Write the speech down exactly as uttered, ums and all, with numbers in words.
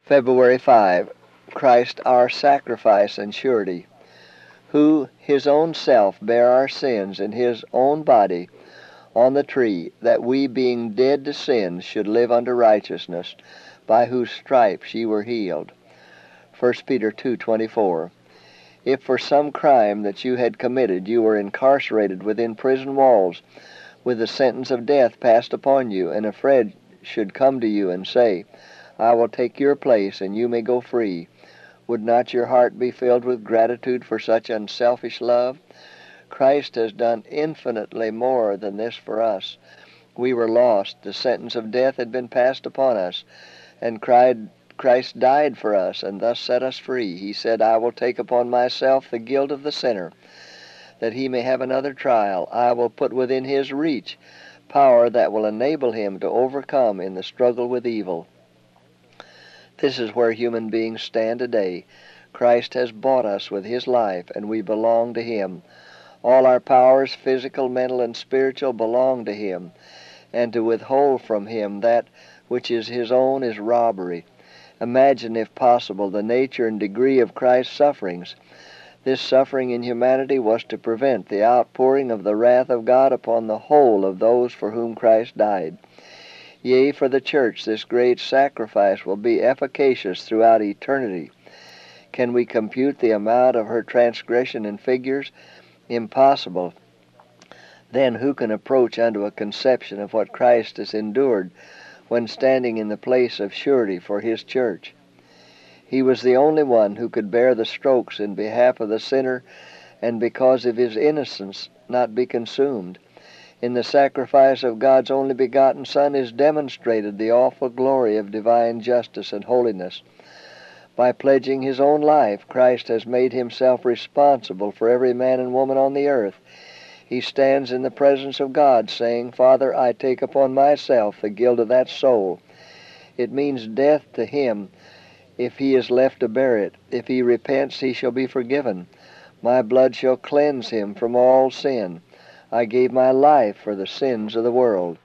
February fifth. Christ our sacrifice and surety, who his own self bare our sins in his own body on the tree, that we, being dead to sins, should live unto righteousness, by whose stripes ye were healed. First Peter two twenty-four. If for some crime that you had committed you were incarcerated within prison walls, with the sentence of death passed upon you, and a friend should come to you and say, I will take your place, and you may go free, would not your heart be filled with gratitude for such unselfish love? Christ has done infinitely more than this for us. We were lost. The sentence of death had been passed upon us, and cried, Christ died for us, and thus set us free. He said, I will take upon myself the guilt of the sinner, that he may have another trial. I will put within his reach power that will enable him to overcome in the struggle with evil. This is where human beings stand today. Christ has bought us with his life, and we belong to him. All our powers, physical, mental, and spiritual, belong to him, and to withhold from him that which is his own is robbery. Imagine, if possible, the nature and degree of Christ's sufferings. This suffering in humanity was to prevent the outpouring of the wrath of God upon the whole of those for whom Christ died. Yea, for the church this great sacrifice will be efficacious throughout eternity. Can we compute the amount of her transgression in figures? Impossible. Then who can approach unto a conception of what Christ has endured when standing in the place of surety for his church? He was the only one who could bear the strokes in behalf of the sinner, and because of his innocence not be consumed. In the sacrifice of God's only begotten Son is demonstrated the awful glory of divine justice and holiness. By pledging his own life, Christ has made himself responsible for every man and woman on the earth. He stands in the presence of God, saying, Father, I take upon myself the guilt of that soul. It means death to him if he is left to bear it. If he repents, he shall be forgiven. My blood shall cleanse him from all sin. I gave my life for the sins of the world.